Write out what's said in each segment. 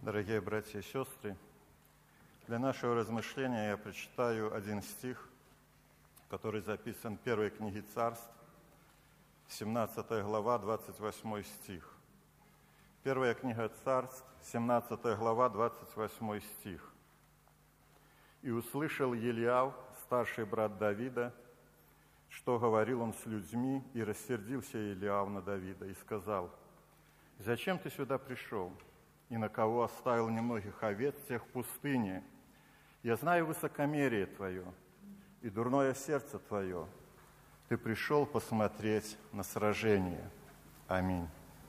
Дорогие братья и сестры, для нашего размышления я прочитаю один стих, который записан в первой книге Царств, 17 глава, 28 стих. Первая книга Царств, 17 глава, 28 стих. «И услышал Елиав, старший брат Давида, что говорил он с людьми, и рассердился Елиав на Давида, и сказал: зачем ты сюда пришел? И на кого оставил немногих овец тех в пустыне? Я знаю высокомерие твое и дурное сердце твое. Ты пришел посмотреть на сражение. Аминь».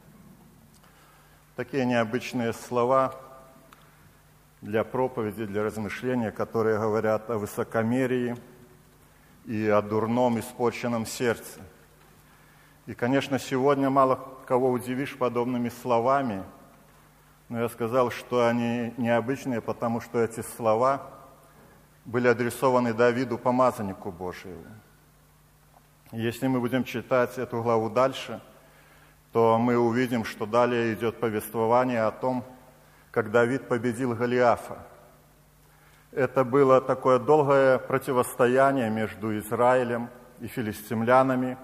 Такие необычные слова для проповеди, для размышления, которые говорят о высокомерии и о дурном, испорченном сердце. И, конечно, сегодня мало кого удивишь подобными словами, но я сказал, что они необычные, потому что эти слова были адресованы Давиду, помазаннику Божьему. Если мы будем читать эту главу дальше, то мы увидим, что далее идет повествование о том, как Давид победил Голиафа. Это было такое долгое противостояние между Израилем и филистимлянами.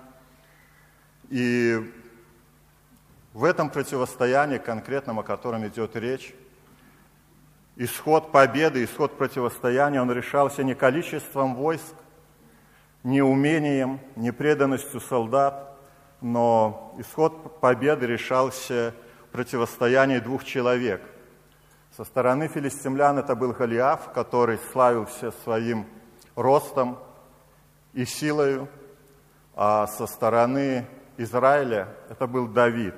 И в этом противостоянии конкретном, о котором идет речь, исход победы, исход противостояния, он решался не количеством войск, не умением, не преданностью солдат, но исход победы решался в противостоянии двух человек. Со стороны филистимлян это был Голиаф, который славился своим ростом и силою, а со стороны Израиля это был Давид.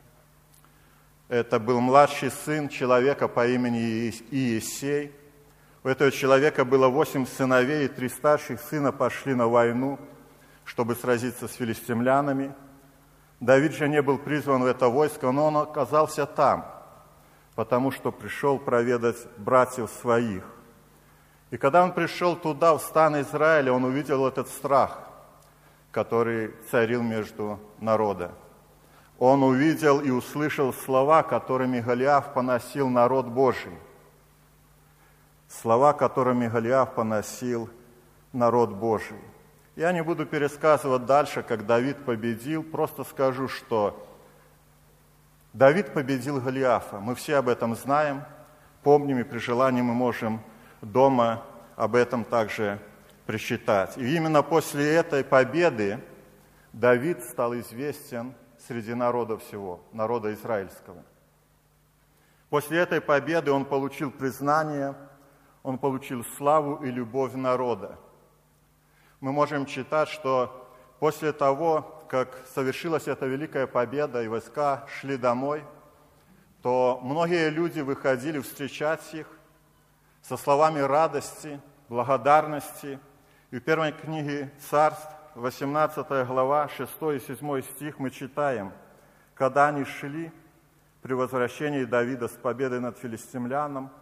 Это был младший сын человека по имени Иессей. У этого человека было 8 сыновей, и 3 старших сына пошли на войну, чтобы сразиться с филистимлянами. Давид же не был призван в это войско, но он оказался там, потому что пришел проведать братьев своих. И когда он пришел туда, в стан Израиля, он увидел этот страх, который царил между народом. Он увидел и услышал слова, которыми Голиаф поносил народ Божий. Слова, которыми Голиаф поносил народ Божий. Я не буду пересказывать дальше, как Давид победил, просто скажу, что Давид победил Голиафа. Мы все об этом знаем, помним, и при желании мы можем дома об этом также прочитать. И именно после этой победы Давид стал известен среди народа всего, народа израильского. После этой победы он получил признание, он получил славу и любовь народа. Мы можем читать, что после того, как совершилась эта великая победа и войска шли домой, то многие люди выходили встречать их со словами радости, благодарности. И в первой книге Царств, 18 глава, 6 и 7 стих мы читаем: «Когда они шли при возвращении Давида с победой над филистимлянином,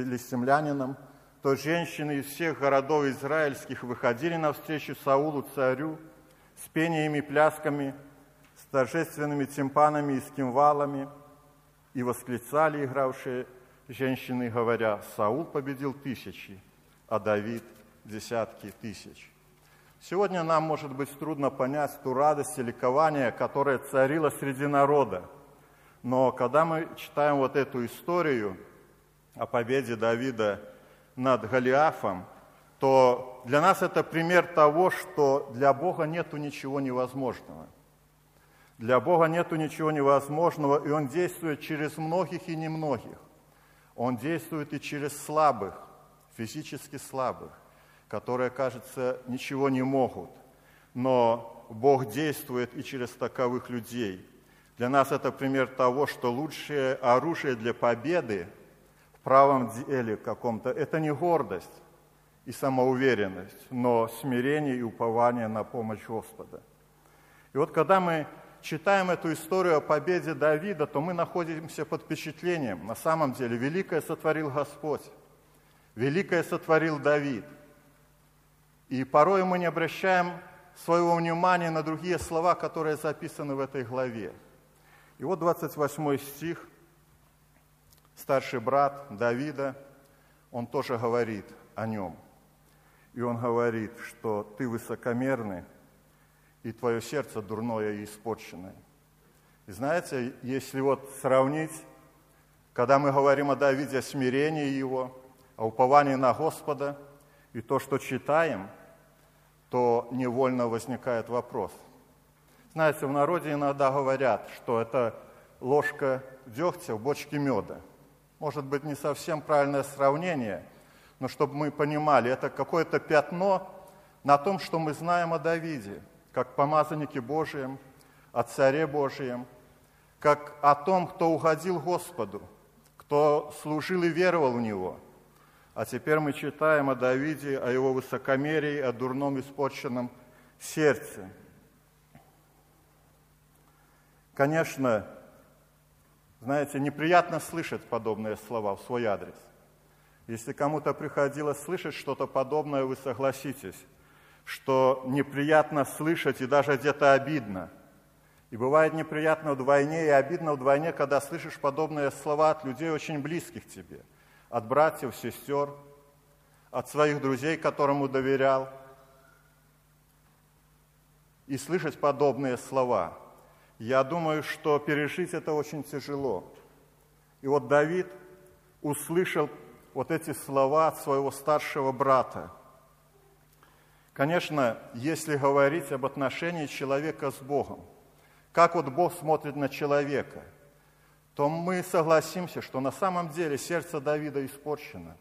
то женщины из всех городов израильских выходили навстречу Саулу, царю, с пениями, плясками, с торжественными тимпанами и с кимвалами, и восклицали игравшие женщины, говоря: Саул победил тысячи, а Давид десятки тысяч». Сегодня нам, может быть, трудно понять ту радость и ликование, которое царило среди народа. Но когда мы читаем вот эту историю о победе Давида над Голиафом, то для нас это пример того, что для Бога нету ничего невозможного. Для Бога нету ничего невозможного, и Он действует через многих и немногих. Он действует и через слабых, физически слабых, которые, кажется, ничего не могут. Но Бог действует и через таковых людей. Для нас это пример того, что лучшее оружие для победы в правом деле каком-то – это не гордость и самоуверенность, но смирение и упование на помощь Господа. И вот когда мы читаем эту историю о победе Давида, то мы находимся под впечатлением. На самом деле, великое сотворил Господь, великое сотворил Давид. И порой мы не обращаем своего внимания на другие слова, которые записаны в этой главе. И вот 28 стих с старший брат Давида, он тоже говорит о нем. И он говорит, что ты высокомерный, и твое сердце дурное и испорченное. И знаете, если вот сравнить, когда мы говорим о Давиде, о смирении его, о уповании на Господа, и то, что читаем, то невольно возникает вопрос. Знаете, в народе иногда говорят, что это ложка дегтя в бочке меда. Может быть, не совсем правильное сравнение, но чтобы мы понимали, это какое-то пятно на том, что мы знаем о Давиде, как помазаннике Божием, о Царе Божием, как о том, кто угодил Господу, кто служил и веровал в Него. А теперь мы читаем о Давиде, о его высокомерии, о дурном испорченном сердце. Конечно, знаете, неприятно слышать подобные слова в свой адрес. Если кому-то приходилось слышать что-то подобное, вы согласитесь, что неприятно слышать и даже где-то обидно. И бывает неприятно вдвойне и обидно вдвойне, когда слышишь подобные слова от людей очень близких тебе, от братьев, сестер, от своих друзей, которым доверял. И слышать подобные слова. Я думаю, что пережить это очень тяжело. И вот Давид услышал вот эти слова от своего старшего брата. Конечно, если говорить об отношении человека с Богом, как вот Бог смотрит на человека, то мы согласимся, что на самом деле сердце Давида испорчено.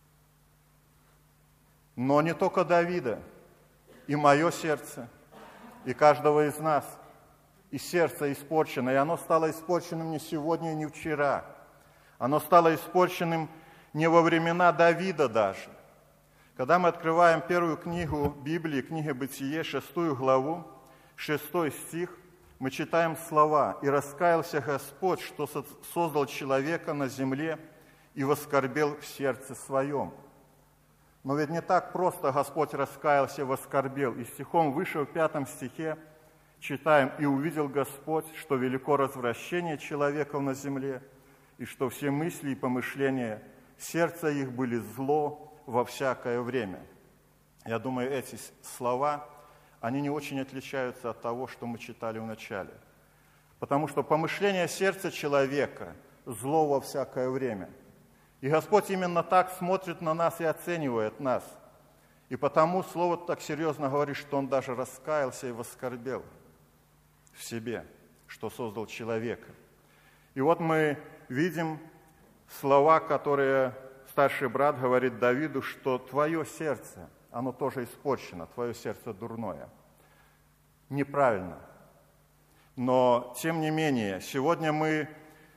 Но не только Давида, и мое сердце, и каждого из нас, и сердце испорчено, и оно стало испорченным не сегодня и не вчера. Оно стало испорченным не во времена Давида даже. Когда мы открываем первую книгу Библии, книга Бытие, 6 главу, 6 стих, мы читаем слова: «И раскаялся Господь, что создал человека на земле, и воскорбел в сердце своем». Но ведь не так просто Господь раскаялся и воскорбел. И стихом выше, в 5 стихе, читаем: «И увидел Господь, что велико развращение человеков на земле, и что все мысли и помышления сердца их были зло во всякое время». Я думаю, эти слова, они не очень отличаются от того, что мы читали в начале. Потому что помышление сердца человека зло во всякое время. И Господь именно так смотрит на нас и оценивает нас. И потому Слово так серьезно говорит, что Он даже раскаялся и воскорбел в себе, что создал человека. И вот мы видим слова, которые старший брат говорит Давиду, что твое сердце, оно тоже испорчено, твое сердце дурное. Неправильно. Но, тем не менее, сегодня мы,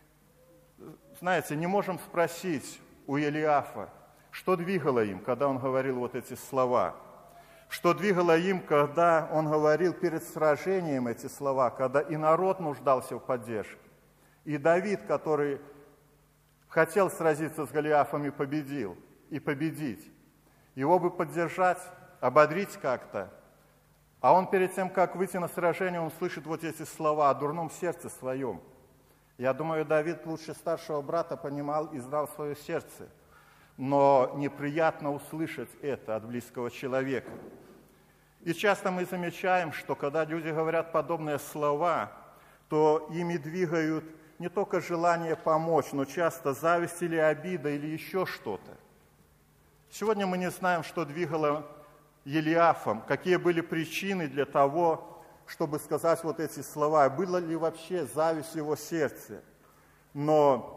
знаете, не можем спросить у Елиафа, что двигало им, когда он говорил вот эти слова. Что двигало им, когда он говорил перед сражением эти слова, когда и народ нуждался в поддержке. И Давид, который хотел сразиться с Голиафом и победить. Его бы поддержать, ободрить как-то. А он перед тем, как выйти на сражение, он слышит вот эти слова о дурном сердце своем. Я думаю, Давид лучше старшего брата понимал и знал свое сердце. Но неприятно услышать это от близкого человека. И часто мы замечаем, что когда люди говорят подобные слова, то ими двигают не только желание помочь, но часто зависть или обида, или еще что-то. Сегодня мы не знаем, что двигало Елиафом, какие были причины для того, чтобы сказать вот эти слова, была ли вообще зависть в его сердце. Но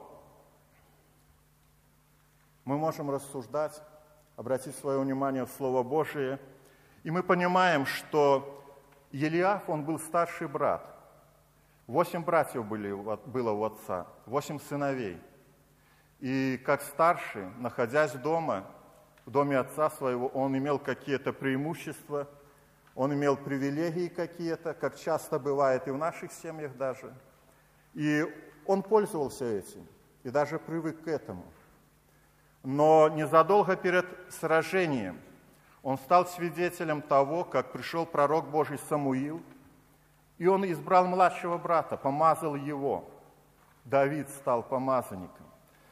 мы можем рассуждать, обратить свое внимание в Слово Божие, и мы понимаем, что Елиаф, он был старший брат. 8 братьев было у отца, 8 сыновей. И как старший, находясь дома, в доме отца своего, он имел какие-то преимущества, он имел привилегии какие-то, как часто бывает и в наших семьях даже. И он пользовался этим, и даже привык к этому. Но незадолго перед сражением он стал свидетелем того, как пришел пророк Божий Самуил, и он избрал младшего брата, помазал его. Давид стал помазанником.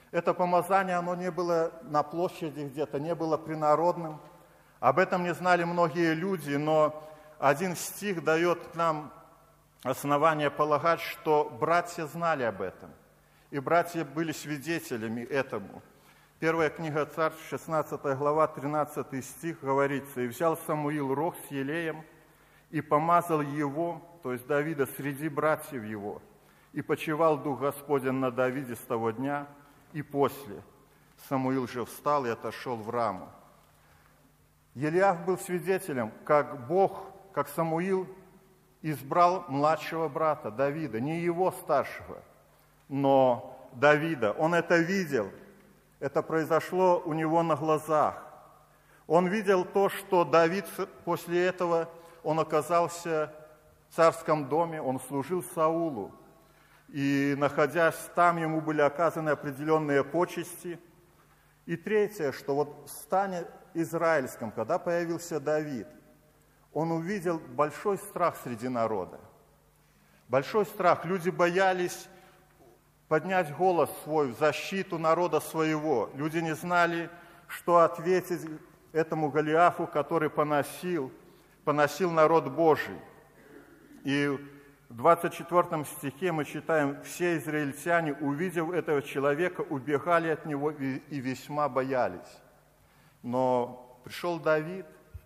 Это помазание, оно не было на площади где-то, не было принародным. Об этом не знали многие люди, но один стих дает нам основание полагать, что братья знали об этом. И братья были свидетелями этому. Первая книга Царств, 16 глава, 13 стих говорится: «И взял Самуил рог с елеем, и помазал его, то есть Давида, среди братьев его, и почивал Дух Господень на Давиде с того дня, и после. Самуил же встал и отошел в Раму». Елиаф был свидетелем, как Бог, как Самуил избрал младшего брата Давида, не его старшего, но Давида. Он это видел, это произошло у него на глазах. Он видел то, что Давид после этого, он оказался в царском доме, он служил Саулу. И, находясь там, ему были оказаны определенные почести. И третье, что вот в стане израильском, когда появился Давид, он увидел большой страх среди народа. Большой страх. Люди боялись поднять голос свой в защиту народа своего. Люди не знали, что ответить этому Голиафу, который поносил народ Божий. И в 24 стихе мы читаем: «Все израильтяне, увидев этого человека, убегали от него и весьма боялись». Но пришел Давид.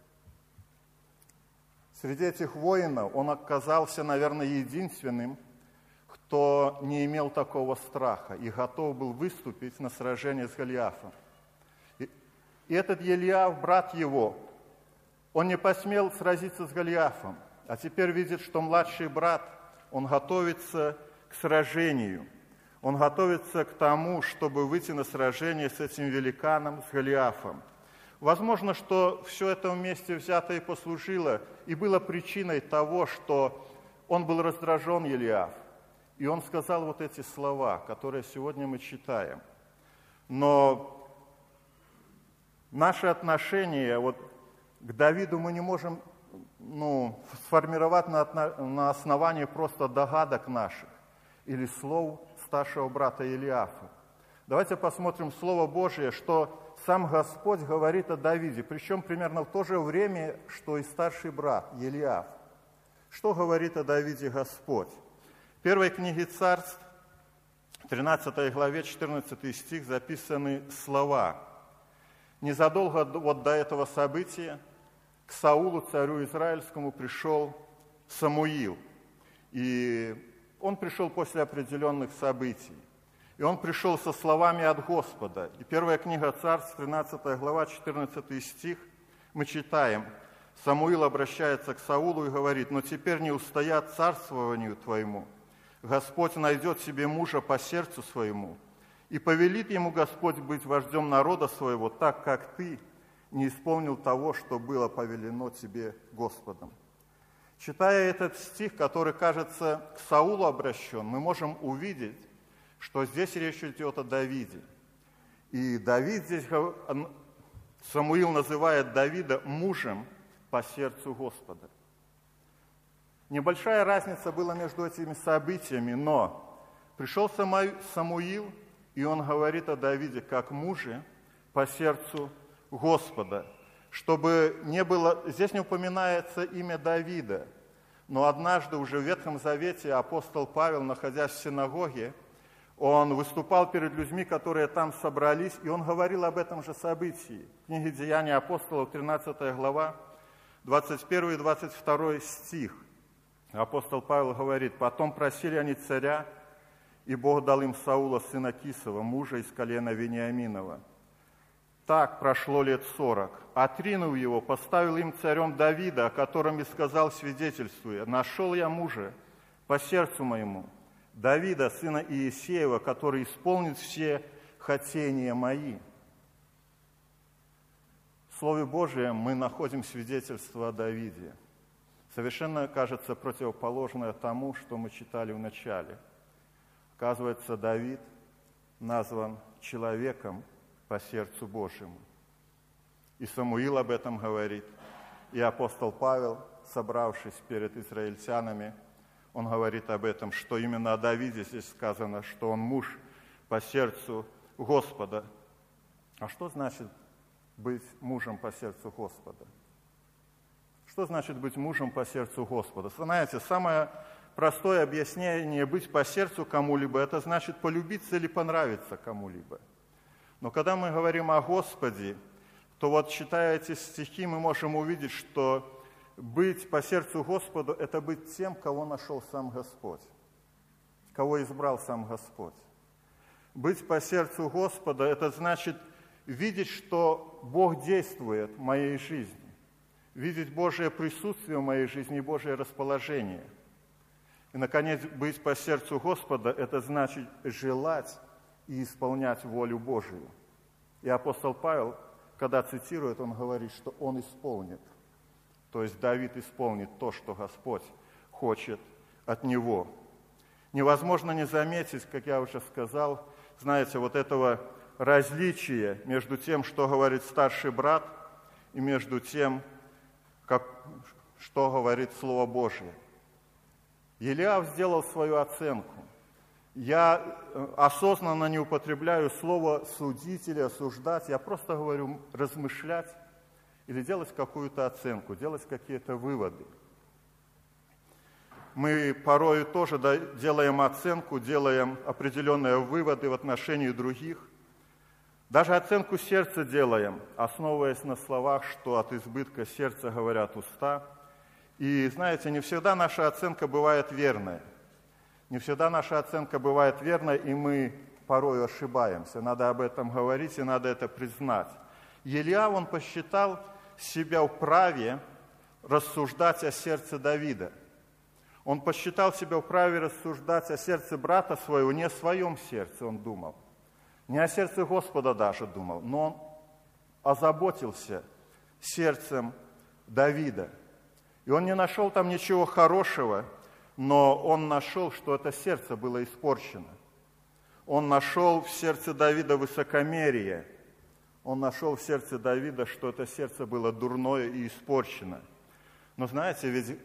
Среди этих воинов он оказался, наверное, единственным, кто не имел такого страха и готов был выступить на сражение с Голиафом. И этот Елиаф, брат его, он не посмел сразиться с Голиафом, а теперь видит, что младший брат, он готовится к сражению. Он готовится к тому, чтобы выйти на сражение с этим великаном, с Голиафом. Возможно, что все это вместе взято и послужило, и было причиной того, что он был раздражен, Елиаф. И он сказал вот эти слова, которые сегодня мы читаем. Но наши отношения вот к Давиду мы не можем сформировать на основании просто догадок наших или слов старшего брата Елиафа. Давайте посмотрим Слово Божие, что сам Господь говорит о Давиде, причем примерно в то же время, что и старший брат Елиаф. Что говорит о Давиде Господь? В первой книге Царств, 13 главе, 14 стих, записаны слова. Незадолго вот до этого события к Саулу, царю израильскому, пришел Самуил. И он пришел после определенных событий. И он пришел со словами от Господа. И первая книга Царств, 13 глава, 14 стих, мы читаем. Самуил обращается к Саулу и говорит: «Но теперь не устоят царствованию твоему. Господь найдет себе мужа по сердцу своему, и повелит ему Господь быть вождем народа своего, так как ты не исполнил того, что было повелено тебе Господом». Читая этот стих, который, кажется, к Саулу обращен, мы можем увидеть, что здесь речь идет о Давиде. И Давид здесь, Самуил называет Давида мужем по сердцу Господа. Небольшая разница была между этими событиями, но пришел Самуил, и он говорит о Давиде как муже по сердцу Господа. Чтобы не было, здесь не упоминается имя Давида, но однажды уже в Ветхом Завете апостол Павел, находясь в синагоге, он выступал перед людьми, которые там собрались, и он говорил об этом же событии. В книге «Деяния апостолов», 13 глава, 21 и 22 стих. Апостол Павел говорит: «Потом просили они царя, и Бог дал им Саула, сына Кисова, мужа из колена Вениаминова. Так прошло лет 40. Отринув его, поставил им царем Давида, о котором и сказал, свидетельствуя: нашел я мужа по сердцу моему, Давида, сына Иисеева, который исполнит все хотения мои». В Слове Божьем мы находим свидетельство о Давиде. Совершенно, кажется, противоположное тому, что мы читали в начале. Оказывается, Давид назван человеком по сердцу Божьему. И Самуил об этом говорит. И апостол Павел, собравшись перед израильтянами, он говорит об этом, что именно о Давиде здесь сказано, что он муж по сердцу Господа. А что значит быть мужем по сердцу Господа? Что значит быть мужем по сердцу Господа? Знаете, самое простое объяснение быть по сердцу кому-либо, это значит полюбиться или понравиться кому-либо. Но когда мы говорим о Господе, то вот, читая эти стихи, мы можем увидеть, что быть по сердцу Господу – это быть тем, кого нашел сам Господь, кого избрал сам Господь. Быть по сердцу Господа – это значит видеть, что Бог действует в моей жизни, видеть Божие присутствие в моей жизни и Божие расположение. И, наконец, быть по сердцу Господа – это значит желать и исполнять волю Божию. И апостол Павел, когда цитирует, он говорит, что он исполнит. То есть Давид исполнит то, что Господь хочет от него. Невозможно не заметить, как я уже сказал, знаете, вот этого различия между тем, что говорит старший брат, и между тем, что говорит Слово Божие. Елиав сделал свою оценку. Я осознанно не употребляю слово «судить» или «осуждать», я просто говорю «размышлять» или делать какую-то оценку, делать какие-то выводы. Мы порой тоже делаем оценку, делаем определенные выводы в отношении других. Даже оценку сердца делаем, основываясь на словах, что от избытка сердца говорят уста. И, знаете, не всегда наша оценка бывает верной. Не всегда наша оценка бывает верной, и мы порой ошибаемся. Надо об этом говорить, и надо это признать. Елиав, он посчитал себя вправе рассуждать о сердце Давида. Он посчитал себя вправе рассуждать о сердце брата своего, не о своем сердце он думал. Не о сердце Господа даже думал, но он озаботился сердцем Давида. И он не нашел там ничего хорошего, но он нашел, что это сердце было испорчено. Он нашел в сердце Давида высокомерие. Он нашел в сердце Давида, что это сердце было дурное и испорчено. Но знаете, ведь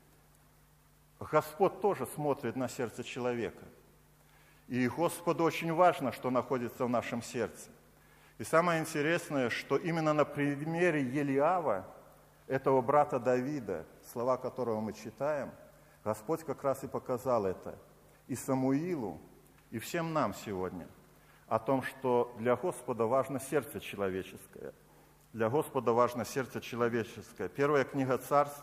Господь тоже смотрит на сердце человека. И Господу очень важно, что находится в нашем сердце. И самое интересное, что именно на примере Елиава, этого брата Давида, слова которого мы читаем, Господь как раз и показал это и Самуилу, и всем нам сегодня, о том, что для Господа важно сердце человеческое. Для Господа важно сердце человеческое. Первая книга Царств,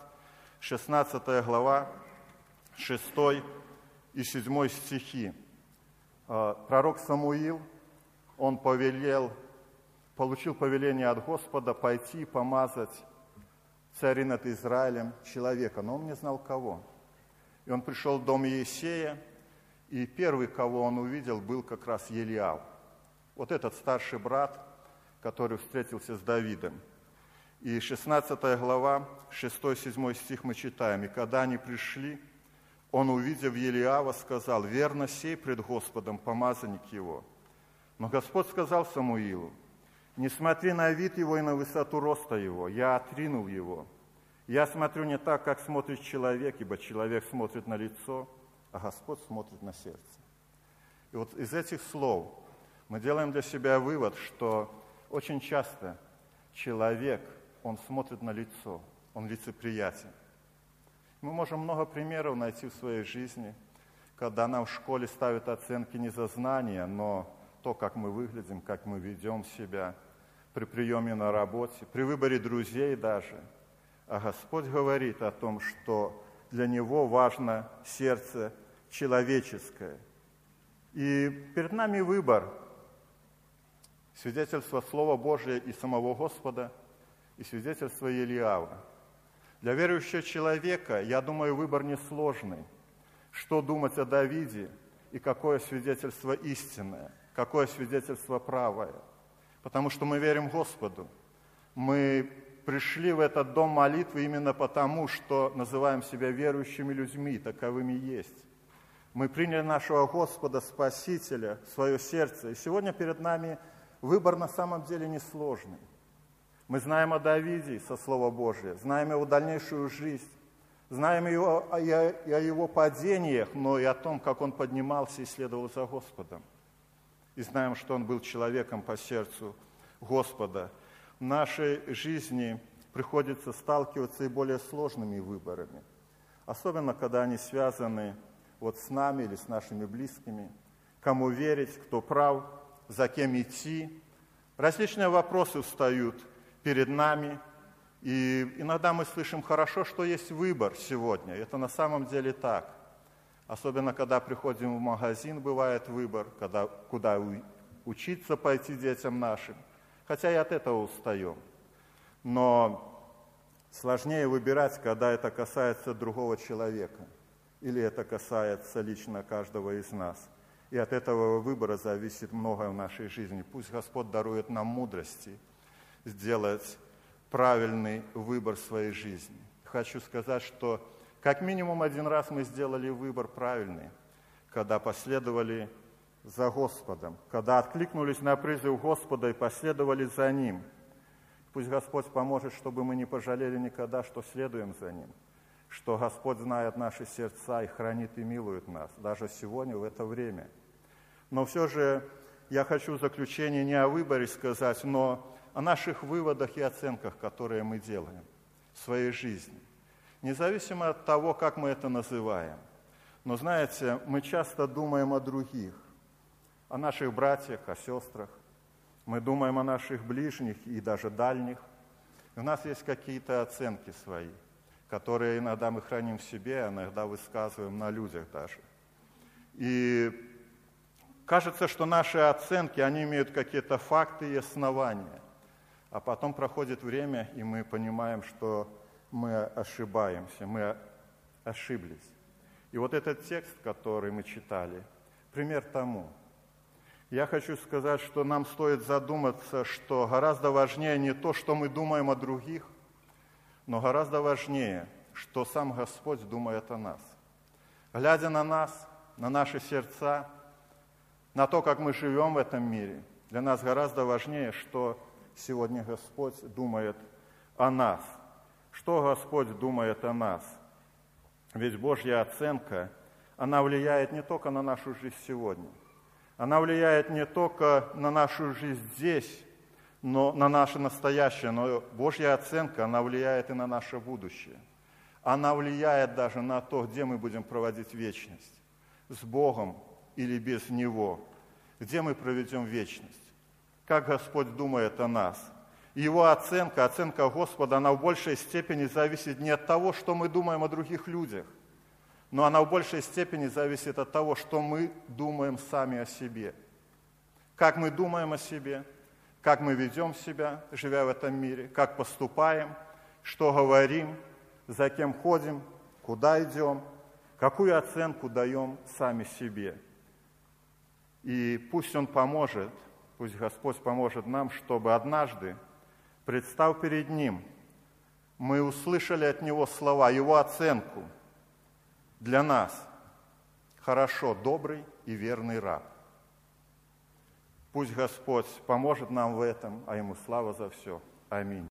16 глава, 6 и 7 стихи. Пророк Самуил, он получил повеление от Господа пойти помазать царя над Израилем человека, но он не знал кого. И он пришел в дом Иессея, и первый, кого он увидел, был как раз Елиав. Вот этот старший брат, который встретился с Давидом. И 16 глава, 6-7 стих мы читаем. «И когда они пришли, он, увидев Елиава, сказал: верно сей пред Господом помазанник его. Но Господь сказал Самуилу: не смотри на вид его и на высоту роста его, я отринул его. Я смотрю не так, как смотрит человек, ибо человек смотрит на лицо, а Господь смотрит на сердце». И вот из этих слов мы делаем для себя вывод, что очень часто человек, он смотрит на лицо, он лицеприятен. Мы можем много примеров найти в своей жизни, когда нам в школе ставят оценки не за знания, но то, как мы выглядим, как мы ведем себя при приеме на работе, при выборе друзей даже. А Господь говорит о том, что для Него важно сердце человеческое. И перед нами выбор: свидетельство Слова Божия и самого Господа, и свидетельство Елиава. Для верующего человека, я думаю, выбор несложный. Что думать о Давиде и какое свидетельство истинное, какое свидетельство правое. Потому что мы верим Господу. Мы пришли в этот дом молитвы именно потому, что называем себя верующими людьми, таковыми есть. Мы приняли нашего Господа, Спасителя, в свое сердце. И сегодня перед нами выбор на самом деле несложный. Мы знаем о Давиде со Слова Божия, знаем его дальнейшую жизнь, знаем и о его падениях, но и о том, как он поднимался и следовал за Господом. и знаем, что он был человеком по сердцу Господа, в нашей жизни приходится сталкиваться и более сложными выборами. Особенно, когда они связаны вот с нами или с нашими близкими. Кому верить, кто прав, за кем идти. Различные вопросы встают перед нами. И иногда мы слышим: хорошо, что есть выбор сегодня. Это на самом деле так. Особенно, когда приходим в магазин, бывает выбор, куда учиться пойти детям нашим. Хотя и от этого устаем. Но сложнее выбирать, когда это касается другого человека. Или это касается лично каждого из нас. И от этого выбора зависит многое в нашей жизни. Пусть Господь дарует нам мудрости сделать правильный выбор в своей жизни. Хочу сказать, что как минимум один раз мы сделали выбор правильный, когда последовали за Господом, когда откликнулись на призыв Господа и последовали за Ним. Пусть Господь поможет, чтобы мы не пожалели никогда, что следуем за Ним, что Господь знает наши сердца и хранит и милует нас, даже сегодня, в это время. Но все же я хочу в заключение не о выборе сказать, но о наших выводах и оценках, которые мы делаем в своей жизни. Независимо от того, как мы это называем. Но знаете, мы часто думаем о других, о наших братьях, о сестрах. Мы думаем о наших ближних и даже дальних. У нас есть какие-то оценки свои, которые иногда мы храним в себе, а иногда высказываем на людях даже. И кажется, что наши оценки, они имеют какие-то факты и основания. А потом проходит время, и мы понимаем, что мы ошибаемся, мы ошиблись. И вот этот текст, который мы читали, пример тому. Я хочу сказать, что нам стоит задуматься, что гораздо важнее не то, что мы думаем о других, но гораздо важнее, что сам Господь думает о нас. Глядя на нас, на наши сердца, на то, как мы живем в этом мире, для нас гораздо важнее, что сегодня Господь думает о нас. Что Господь думает о нас? Ведь Божья оценка, она влияет не только на нашу жизнь сегодня, она влияет не только на нашу жизнь здесь, но на наше настоящее, но Божья оценка, она влияет и на наше будущее. Она влияет даже на то, где мы будем проводить вечность, с Богом или без Него, где мы проведем вечность, как Господь думает о нас. Его оценка Господа, она в большей степени зависит не от того, что мы думаем о других людях, но она в большей степени зависит от того, что мы думаем сами о себе. Как мы думаем о себе, как мы ведем себя, живя в этом мире, как поступаем, что говорим, за кем ходим, куда идем, какую оценку даем сами себе. И пусть Он поможет, пусть Господь поможет нам, чтобы однажды, представ перед Ним, мы услышали от Него слова, Его оценку для нас. Хорошо, добрый и верный раб. Пусть Господь поможет нам в этом, а Ему слава за все. Аминь.